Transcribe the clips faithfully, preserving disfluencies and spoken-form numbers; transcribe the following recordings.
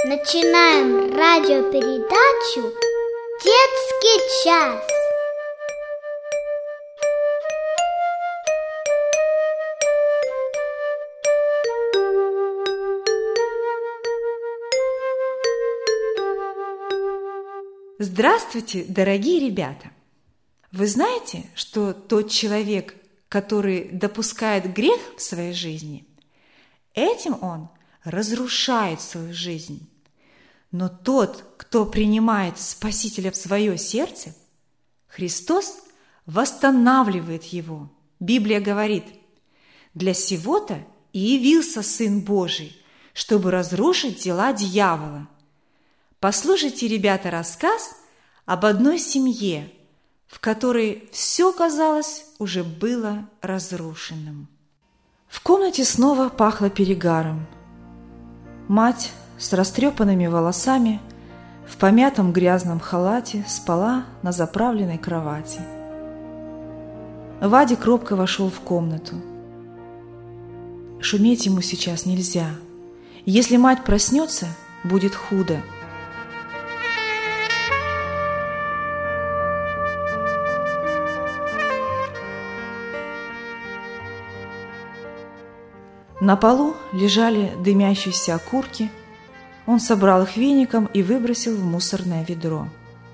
Начинаем радиопередачу «Детский час». Здравствуйте, дорогие ребята! Вы знаете, что тот человек, который допускает грех в своей жизни, этим он разрушает свою жизнь. Но тот, кто принимает Спасителя в свое сердце, Христос восстанавливает его. Библия говорит: «Для сего-то и явился Сын Божий, чтобы разрушить дела дьявола». Послушайте, ребята, рассказ об одной семье, в которой все, казалось, уже было разрушенным. В комнате снова пахло перегаром. Мать с растрепанными волосами в помятом грязном халате спала на заправленной кровати. Вадик робко вошел в комнату. Шуметь ему сейчас нельзя. Если мать проснется, будет худо. На полу лежали дымящиеся окурки. Он собрал их веником и выбросил в мусорное ведро.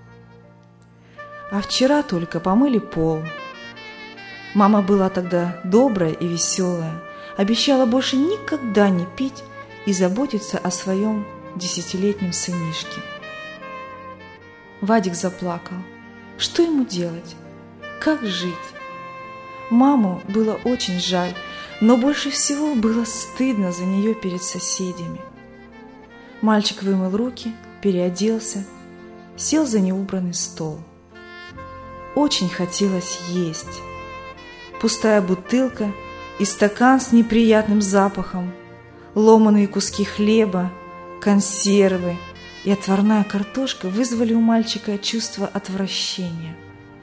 А вчера только помыли пол. Мама была тогда добрая и веселая, обещала больше никогда не пить и заботиться о своем десятилетнем сынишке. Вадик заплакал. Что ему делать? Как жить? Маму было очень жаль, но больше всего было стыдно за нее перед соседями. Мальчик вымыл руки, переоделся, сел за неубранный стол. Очень хотелось есть. Пустая бутылка и стакан с неприятным запахом, ломаные куски хлеба, консервы и отварная картошка вызвали у мальчика чувство отвращения.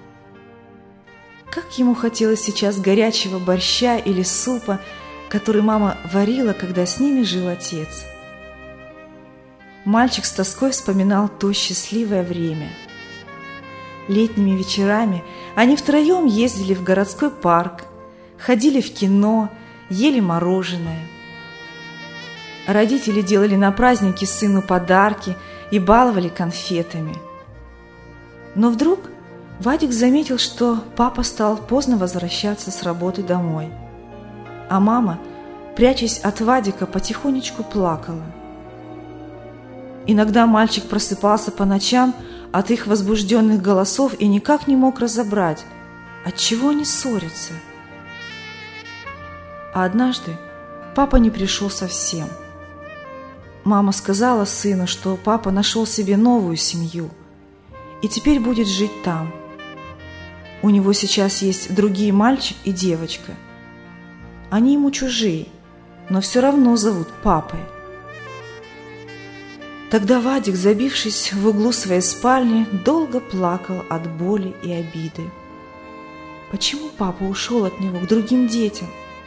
Как ему хотелось сейчас горячего борща или супа, который мама варила, когда с ними жил отец. Мальчик с тоской вспоминал то счастливое время. Летними вечерами они втроем ездили в городской парк, ходили в кино, ели мороженое. Родители делали на праздники сыну подарки и баловали конфетами. Но вдруг Вадик заметил, что папа стал поздно возвращаться с работы домой, а мама, прячась от Вадика, потихонечку плакала. Иногда мальчик просыпался по ночам от их возбужденных голосов и никак не мог разобрать, отчего они ссорятся. А однажды папа не пришел совсем. Мама сказала сыну, что папа нашел себе новую семью и теперь будет жить там. У него сейчас есть другие мальчик и девочка. Они ему чужие, но все равно зовут папой. Тогда Вадик, забившись в углу своей спальни, долго плакал от боли и обиды. Почему папа ушел от него к другим детям?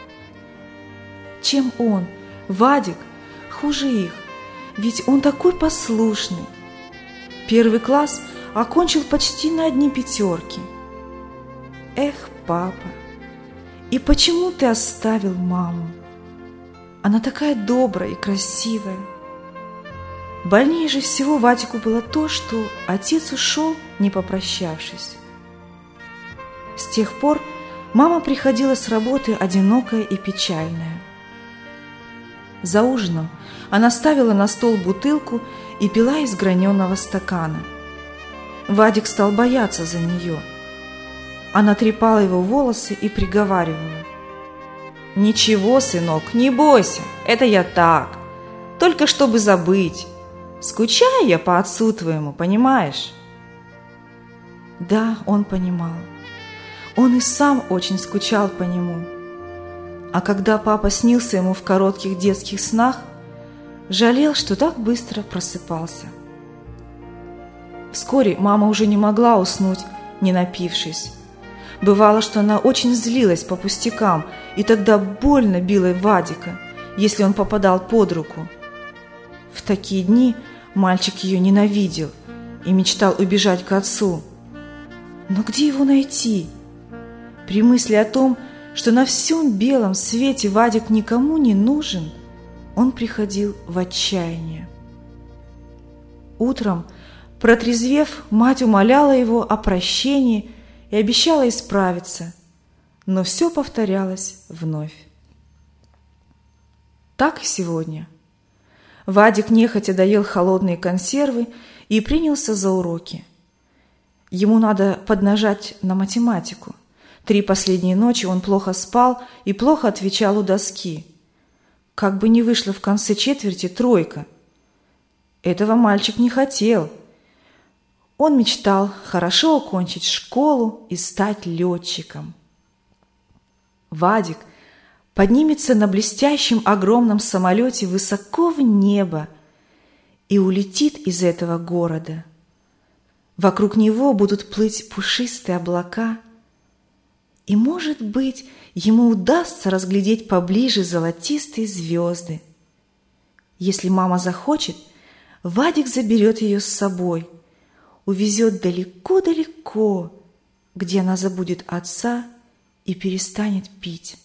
Чем он, Вадик, хуже их? Ведь он такой послушный. Первый класс окончил почти на одни пятерки. Эх, папа, и почему ты оставил маму? Она такая добрая и красивая. Больнее же всего Вадику было то, что отец ушел, не попрощавшись. С тех пор мама приходила с работы одинокая и печальная. За ужином она ставила на стол бутылку и пила из граненого стакана. Вадик стал бояться за нее. Она трепала его волосы и приговаривала: «Ничего, сынок, не бойся, это я так, только чтобы забыть. Скучаю я по отцу твоему, понимаешь?» Да, он понимал. Он и сам очень скучал по нему. А когда папа снился ему в коротких детских снах, жалел, что так быстро просыпался. Вскоре мама уже не могла уснуть, не напившись. Бывало, что она очень злилась по пустякам, и тогда больно била Вадика, если он попадал под руку. В такие дни Мальчик ее ненавидел и мечтал убежать к отцу. Но где его найти? При мысли о том, что на всем белом свете Вадик никому не нужен, он приходил в отчаяние. Утром, протрезвев, мать умоляла его о прощении и обещала исправиться, но все повторялось вновь. Так и сегодня. Вадик нехотя доел холодные консервы и принялся за уроки. Ему надо поднажать на математику. Три последние ночи он плохо спал и плохо отвечал у доски. Как бы ни вышло в конце четверти тройка. Этого мальчик не хотел. Он мечтал хорошо окончить школу и стать летчиком. Вадик поднимется на блестящем огромном самолете высоко в небо и улетит из этого города. Вокруг него будут плыть пушистые облака, и, может быть, ему удастся разглядеть поближе золотистые звезды. Если мама захочет, Вадик заберет ее с собой, увезет далеко-далеко, где она забудет отца и перестанет пить.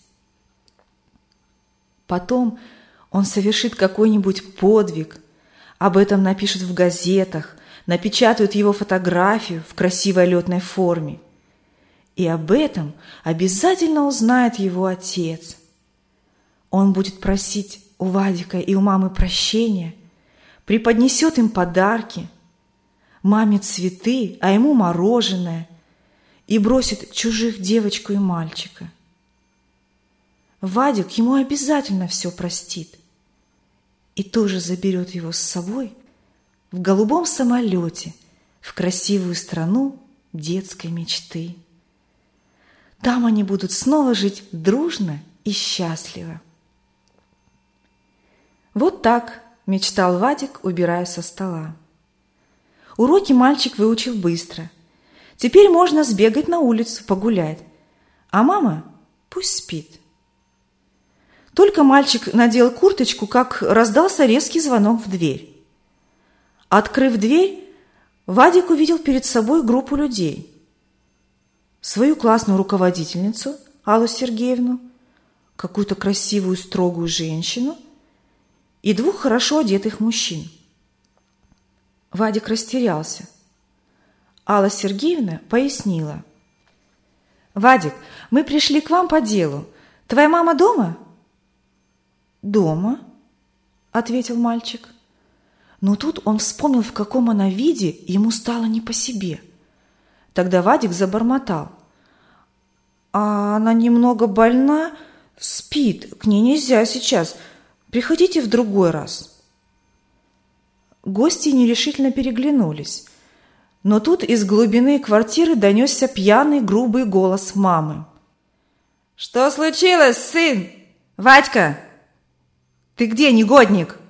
Потом он совершит какой-нибудь подвиг, об этом напишут в газетах, напечатают его фотографию в красивой летной форме. И об этом обязательно узнает его отец. Он будет просить у Вадика и у мамы прощения, преподнесет им подарки, маме цветы, а ему мороженое, и бросит чужих девочку и мальчика. Вадик ему обязательно все простит и тоже заберет его с собой в голубом самолете в красивую страну детской мечты. Там они будут снова жить дружно и счастливо. Вот так мечтал Вадик, убирая со стола. Уроки мальчик выучил быстро. Теперь можно сбегать на улицу, погулять, а мама пусть спит. Только мальчик надел курточку, как раздался резкий звонок в дверь. Открыв дверь, Вадик увидел перед собой группу людей. Свою классную руководительницу Аллу Сергеевну, какую-то красивую строгую женщину и двух хорошо одетых мужчин. Вадик растерялся. Алла Сергеевна пояснила. «Вадик, мы пришли к вам по делу. Твоя мама дома?» «Дома», — ответил мальчик. Но тут он вспомнил, в каком она виде, и ему стало не по себе. Тогда Вадик забормотал. «А она немного больна, спит, к ней нельзя сейчас. Приходите в другой раз». Гости нерешительно переглянулись. Но тут из глубины квартиры донесся пьяный, грубый голос мамы. «Что случилось, сын? Вадька, ты где, негодник?»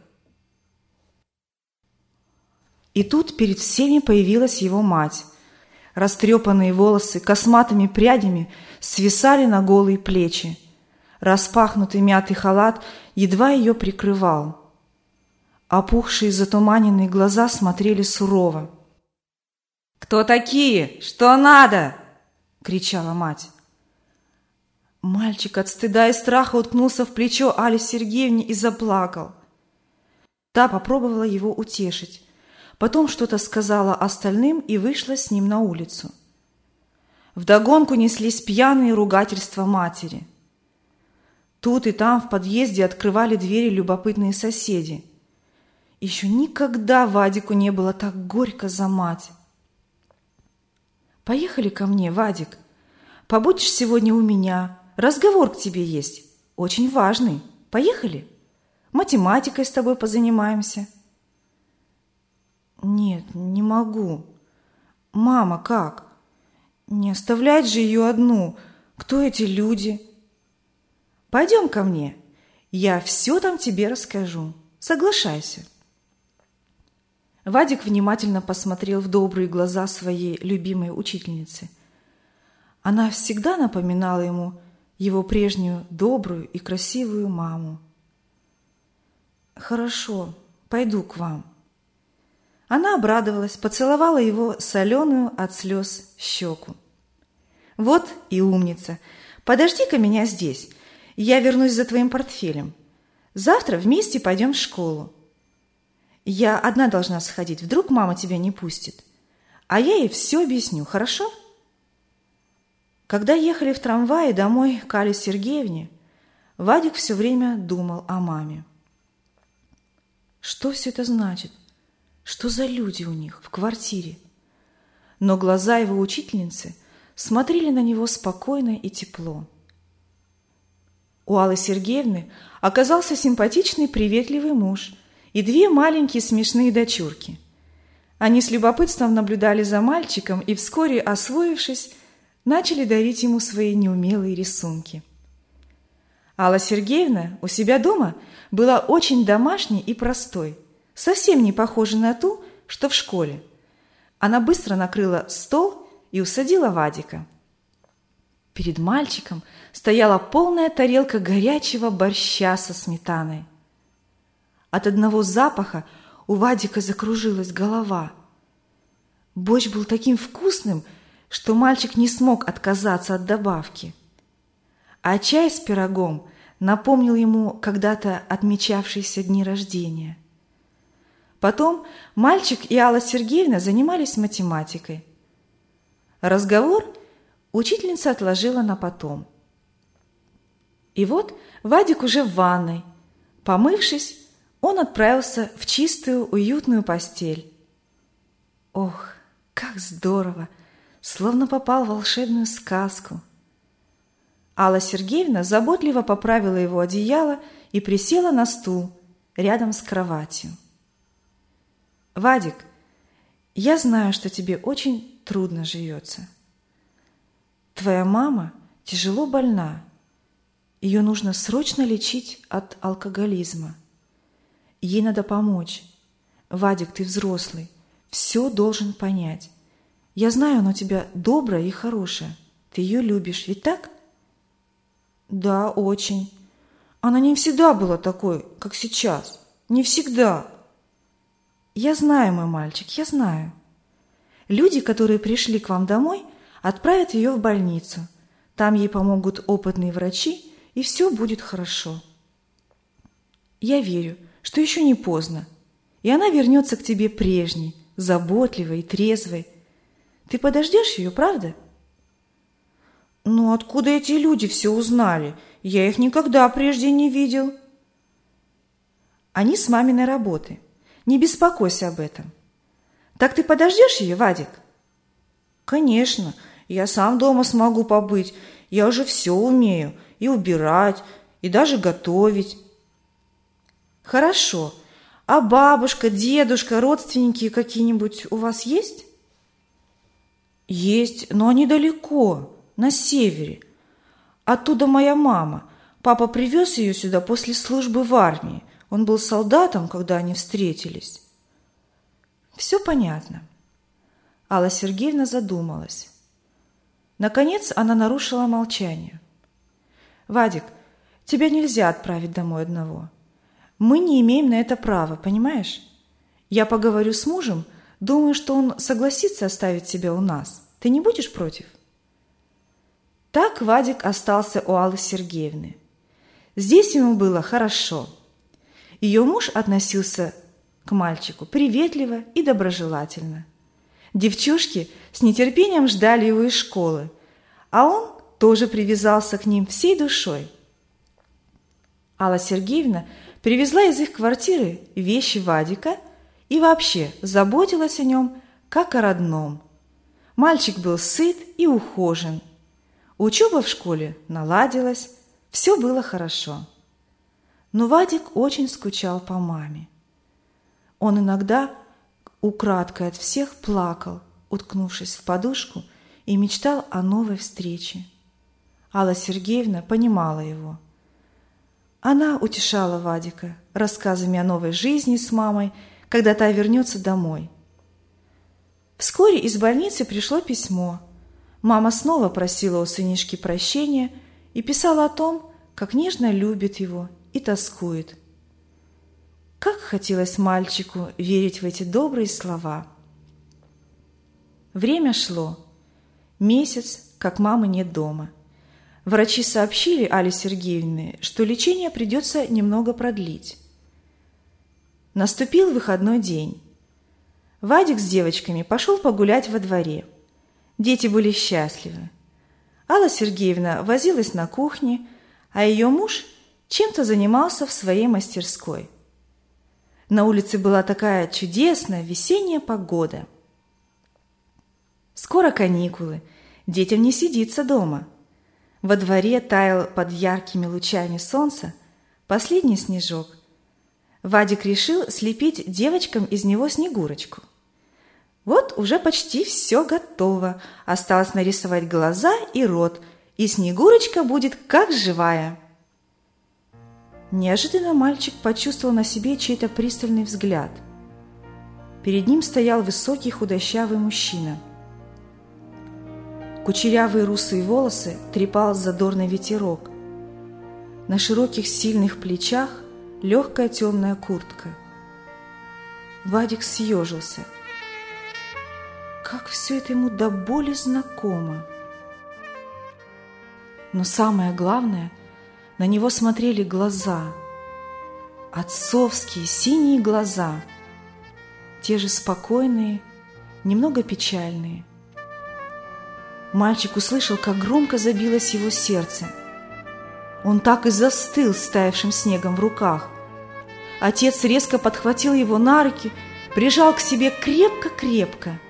И тут перед всеми появилась его мать. Растрепанные волосы косматыми прядями свисали на голые плечи. Распахнутый мятый халат едва ее прикрывал. Опухшие затуманенные глаза смотрели сурово. «Кто такие? Что надо?» — кричала мать. Мальчик от стыда и страха уткнулся в плечо Алле Сергеевне и заплакал. Та попробовала его утешить. Потом что-то сказала остальным и вышла с ним на улицу. Вдогонку неслись пьяные ругательства матери. Тут и там в подъезде открывали двери любопытные соседи. Еще никогда Вадику не было так горько за мать. «Поехали ко мне, Вадик. Побудешь сегодня у меня. Разговор к тебе есть. Очень важный. Поехали? Математикой с тобой позанимаемся». «Нет, не могу. Мама, как? Не оставлять же ее одну. Кто эти люди?» «Пойдем ко мне. Я все там тебе расскажу. Соглашайся». Вадик внимательно посмотрел в добрые глаза своей любимой учительницы. Она всегда напоминала ему его прежнюю добрую и красивую маму. «Хорошо, пойду к вам». Она обрадовалась, поцеловала его соленую от слез щеку. «Вот и умница! Подожди-ка меня здесь, я вернусь за твоим портфелем. Завтра вместе пойдем в школу. Я одна должна сходить, вдруг мама тебя не пустит. А я ей все объясню, хорошо?» Когда ехали в трамвае домой к Алле Сергеевне, Вадик все время думал о маме. Что все это значит? Что за люди у них в квартире? Но глаза его учительницы смотрели на него спокойно и тепло. У Аллы Сергеевны оказался симпатичный, приветливый муж и две маленькие смешные дочурки. Они с любопытством наблюдали за мальчиком и, вскоре освоившись, начали дарить ему свои неумелые рисунки. Алла Сергеевна у себя дома была очень домашней и простой, совсем не похожа на ту, что в школе. Она быстро накрыла стол и усадила Вадика. Перед мальчиком стояла полная тарелка горячего борща со сметаной. От одного запаха у Вадика закружилась голова. Борщ был таким вкусным, что мальчик не смог отказаться от добавки. А чай с пирогом напомнил ему когда-то отмечавшиеся дни рождения. Потом мальчик и Алла Сергеевна занимались математикой. Разговор учительница отложила на потом. И вот Вадик уже в ванной. Помывшись, он отправился в чистую, уютную постель. Ох, как здорово! Словно попал в волшебную сказку. Алла Сергеевна заботливо поправила его одеяло и присела на стул рядом с кроватью. «Вадик, я знаю, что тебе очень трудно живется. Твоя мама тяжело больна. Ее нужно срочно лечить от алкоголизма. Ей надо помочь. Вадик, ты взрослый, все должен понять. Я знаю, она у тебя добрая и хорошая. Ты ее любишь, ведь так?» «Да, очень. Она не всегда была такой, как сейчас. Не всегда». «Я знаю, мой мальчик, я знаю. Люди, которые пришли к вам домой, отправят ее в больницу. Там ей помогут опытные врачи, и все будет хорошо. Я верю, что еще не поздно, и она вернется к тебе прежней, заботливой и трезвой. Ты подождешь ее, правда?» «Ну откуда эти люди все узнали? Я их никогда прежде не видел». «Они с маминой работы. Не беспокойся об этом. Так ты подождешь ее, Вадик?» «Конечно, я сам дома смогу побыть. Я уже все умею. И убирать, и даже готовить». «Хорошо. А бабушка, дедушка, родственники какие-нибудь у вас есть?» «Есть, но они далеко, на севере. Оттуда моя мама. Папа привез ее сюда после службы в армии. Он был солдатом, когда они встретились». «Все понятно». Алла Сергеевна задумалась. Наконец она нарушила молчание. «Вадик, тебя нельзя отправить домой одного. Мы не имеем на это права, понимаешь? Я поговорю с мужем, думаю, что он согласится оставить тебя у нас. Ты не будешь против?» Так Вадик остался у Аллы Сергеевны. Здесь ему было хорошо. Ее муж относился к мальчику приветливо и доброжелательно. Девчушки с нетерпением ждали его из школы, а он тоже привязался к ним всей душой. Алла Сергеевна привезла из их квартиры вещи Вадика и вообще заботилась о нем, как о родном. Мальчик был сыт и ухожен. Учеба в школе наладилась, все было хорошо. Но Вадик очень скучал по маме. Он иногда украдкой от всех плакал, уткнувшись в подушку, и мечтал о новой встрече. Алла Сергеевна понимала его. Она утешала Вадика рассказами о новой жизни с мамой, когда та вернется домой. Вскоре из больницы пришло письмо. Мама снова просила у сынишки прощения и писала о том, как нежно любит его и тоскует. Как хотелось мальчику верить в эти добрые слова. Время шло. Месяц, как мамы нет дома. Врачи сообщили Алле Сергеевне, что лечение придется немного продлить. Наступил выходной день. Вадик с девочками пошел погулять во дворе. Дети были счастливы. Алла Сергеевна возилась на кухне, а ее муж чем-то занимался в своей мастерской. На улице была такая чудесная весенняя погода. Скоро каникулы, детям не сидится дома. Во дворе таял под яркими лучами солнца последний снежок. Вадик решил слепить девочкам из него снегурочку. Вот уже почти все готово, осталось нарисовать глаза и рот, и снегурочка будет как живая. Неожиданно мальчик почувствовал на себе чей-то пристальный взгляд. Перед ним стоял высокий худощавый мужчина. Кучерявые русые волосы трепал задорный ветерок. На широких сильных плечах легкая темная куртка. Вадик съежился. Как все это ему до боли знакомо. Но самое главное, на него смотрели глаза. Отцовские синие глаза. Те же спокойные, немного печальные. Мальчик услышал, как громко забилось его сердце. Он так и застыл с таявшим снегом в руках. Отец резко подхватил его на руки, прижал к себе крепко-крепко.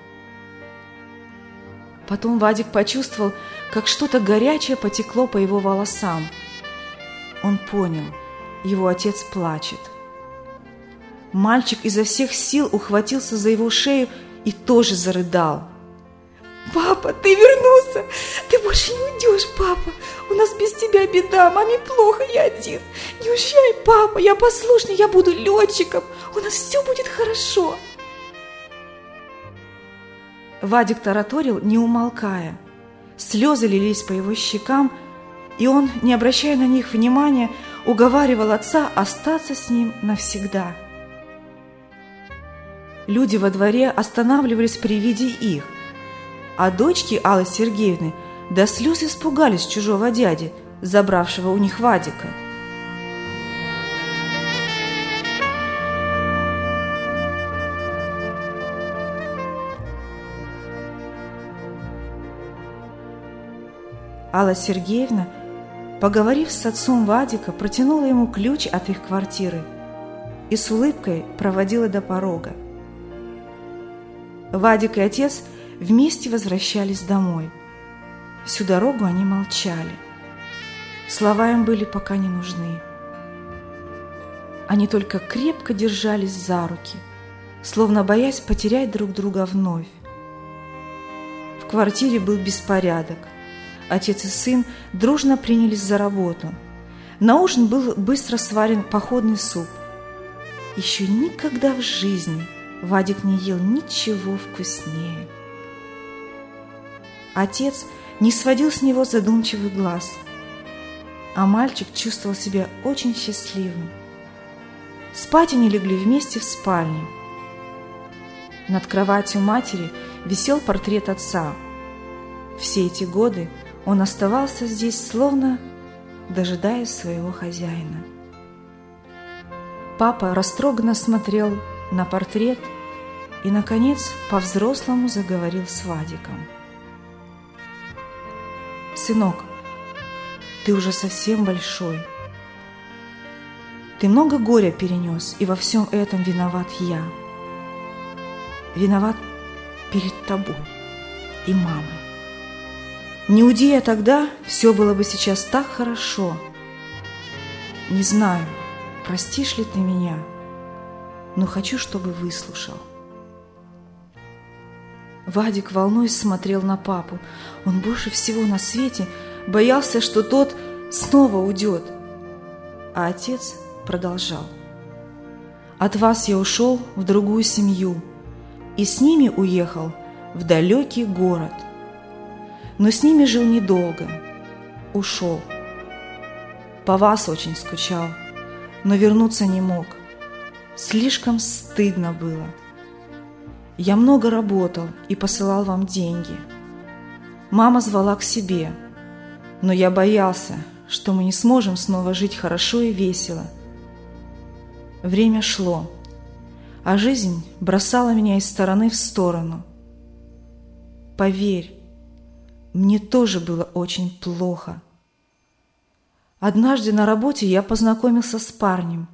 Потом Вадик почувствовал, как что-то горячее потекло по его волосам. Он понял, его отец плачет. Мальчик изо всех сил ухватился за его шею и тоже зарыдал. «Папа, ты вернулся! Ты больше не уйдешь, папа! У нас без тебя беда, маме плохо, я один! Не уезжай, папа, я послушный, я буду летчиком! У нас все будет хорошо!» Вадик тараторил, не умолкая. Слезы лились по его щекам, и он, не обращая на них внимания, уговаривал отца остаться с ним навсегда. Люди во дворе останавливались при виде их, а дочки Аллы Сергеевны до слез испугались чужого дяди, забравшего у них Вадика. Алла Сергеевна, поговорив с отцом Вадика, протянула ему ключ от их квартиры и с улыбкой проводила до порога. Вадик и отец вместе возвращались домой. Всю дорогу они молчали. Слова им были пока не нужны. Они только крепко держались за руки, словно боясь потерять друг друга вновь. В квартире был беспорядок. Отец и сын дружно принялись за работу. На ужин был быстро сварен походный суп. Еще никогда в жизни Вадик не ел ничего вкуснее. Отец не сводил с него задумчивый глаз, а мальчик чувствовал себя очень счастливым. Спать они легли вместе в спальне. Над кроватью матери висел портрет отца. Все эти годы он оставался здесь, словно дожидаясь своего хозяина. Папа растроганно смотрел на портрет и, наконец, по-взрослому заговорил с Вадиком. «Сынок, ты уже совсем большой. Ты много горя перенес, и во всем этом виноват я. Виноват перед тобой и мамой. Не уйди я тогда, все было бы сейчас так хорошо. Не знаю, простишь ли ты меня, но хочу, чтобы выслушал». Вадик, волнуясь, смотрел на папу. Он больше всего на свете боялся, что тот снова уйдет. А отец продолжал. «От вас я ушел в другую семью и с ними уехал в далекий город. Но с ними жил недолго. Ушел. По вас очень скучал, но вернуться не мог. Слишком стыдно было. Я много работал и посылал вам деньги. Мама звала к себе, но я боялся, что мы не сможем снова жить хорошо и весело. Время шло, а жизнь бросала меня из стороны в сторону. Поверь, мне тоже было очень плохо. Однажды на работе я познакомился с парнем.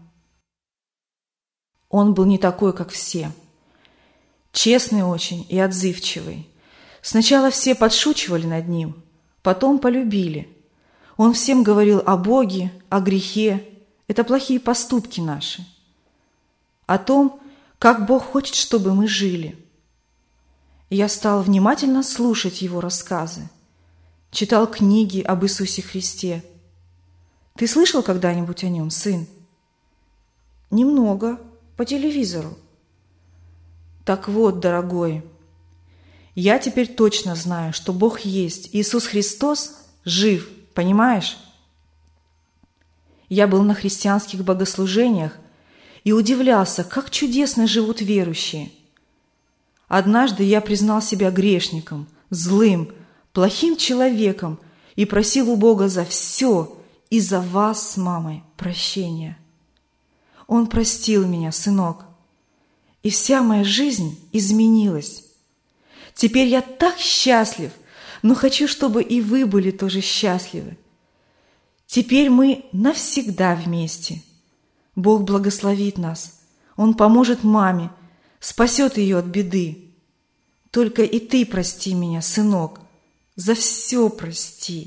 Он был не такой, как все. Честный очень и отзывчивый. Сначала все подшучивали над ним, потом полюбили. Он всем говорил о Боге, о грехе. Это плохие поступки наши. О том, как Бог хочет, чтобы мы жили. Я стал внимательно слушать его рассказы. Читал книги об Иисусе Христе. Ты слышал когда-нибудь о нем, сын? Немного, по телевизору. Так вот, дорогой, я теперь точно знаю, что Бог есть, Иисус Христос жив, понимаешь? Я был на христианских богослужениях и удивлялся, как чудесно живут верующие. Однажды я признал себя грешником, злым, плохим человеком и просил у Бога за все и за вас с мамой прощения. Он простил меня, сынок, и вся моя жизнь изменилась. Теперь я так счастлив, но хочу, чтобы и вы были тоже счастливы. Теперь мы навсегда вместе. Бог благословит нас. Он поможет маме, спасет ее от беды. Только и ты прости меня, сынок, за все прости.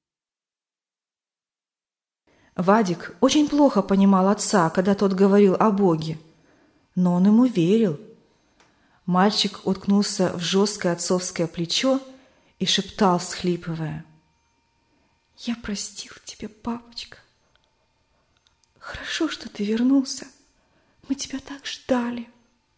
Вадик очень плохо понимал отца, когда тот говорил о Боге, но он ему верил. Мальчик уткнулся в жесткое отцовское плечо и шептал, всхлипывая: «Я простил тебя, папочка. Хорошо, что ты вернулся. Мы тебя так ждали».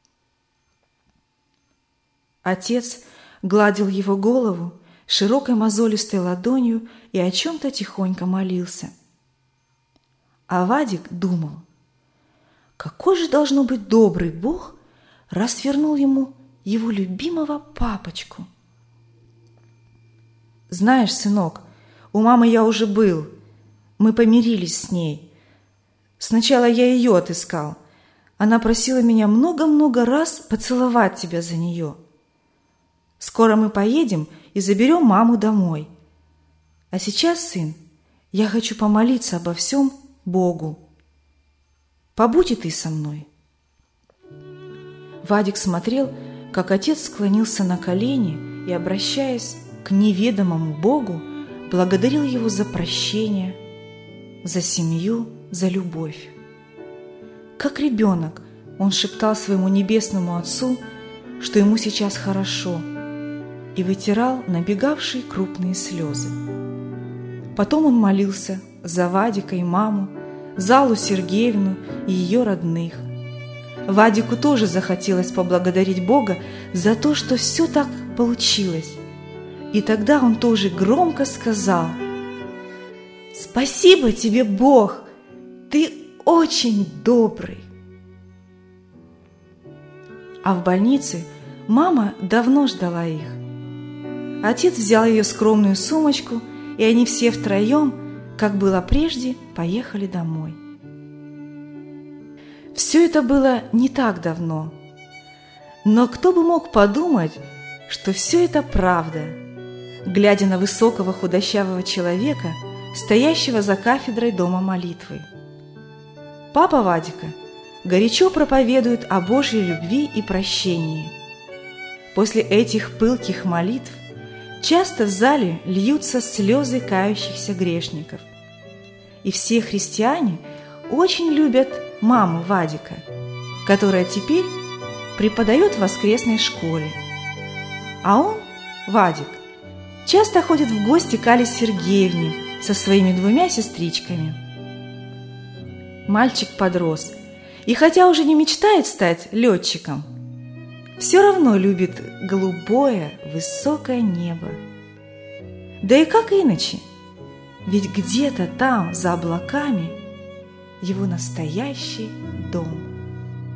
Отец гладил его голову широкой мозолистой ладонью и о чем-то тихонько молился. А Вадик думал, какой же должно быть добрый Бог, раз вернул ему его любимого папочку. Знаешь, сынок, у мамы я уже был, мы помирились с ней. Сначала я ее отыскал. Она просила меня много-много раз поцеловать тебя за нее. Скоро мы поедем и заберем маму домой. А сейчас, сын, я хочу помолиться обо всем Богу. Побудь и ты со мной. Вадик смотрел, как отец склонился на колени и, обращаясь к неведомому Богу, благодарил его за прощение, за семью, за любовь. Как ребенок, он шептал своему небесному Отцу, что ему сейчас хорошо, и вытирал набегавшие крупные слезы. Потом он молился за Вадика и маму, за Аллу Сергеевну и ее родных. Вадику тоже захотелось поблагодарить Бога за то, что все так получилось. И тогда он тоже громко сказал: «Спасибо тебе, Бог! Ты очень добрый!» А в больнице мама давно ждала их. Отец взял ее скромную сумочку, и они все втроем, как было прежде, поехали домой. Все это было не так давно, но кто бы мог подумать, что все это правда, глядя на высокого худощавого человека, стоящего за кафедрой дома молитвы. Папа Вадика горячо проповедует о Божьей любви и прощении. После этих пылких молитв часто в зале льются слезы кающихся грешников. И все христиане очень любят маму Вадика, которая теперь преподает в воскресной школе. А он, Вадик, часто ходит в гости к Алле Сергеевне со своими двумя сестричками. Мальчик подрос, и хотя уже не мечтает стать летчиком, все равно любит голубое, высокое небо. Да и как иначе? Ведь где-то там, за облаками, его настоящий дом.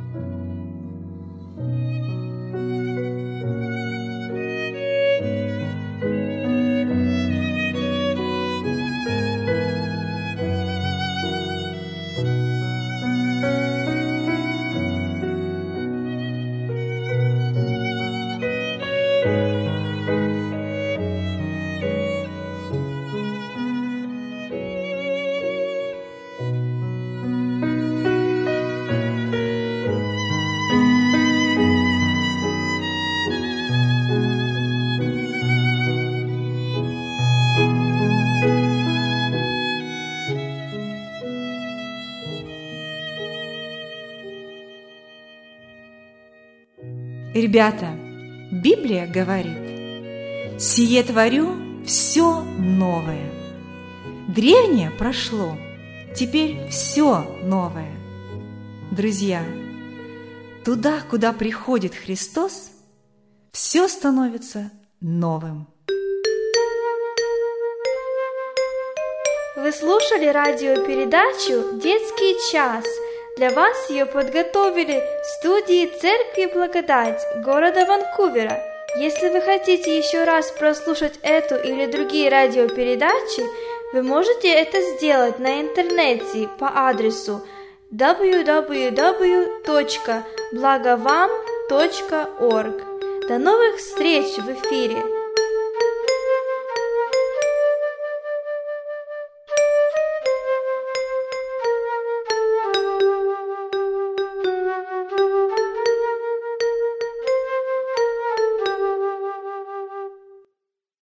Ребята, Библия говорит: «Сие творю все новое». Древнее прошло, теперь все новое. Друзья, туда, куда приходит Христос, все становится новым. Вы слушали радиопередачу «Детский час». Для вас ее подготовили в студии Церкви Благодать города Ванкувера. Если вы хотите еще раз прослушать эту или другие радиопередачи, вы можете это сделать на интернете по адресу дабл ю дабл ю дабл ю точка благовам точка орг. До новых встреч в эфире!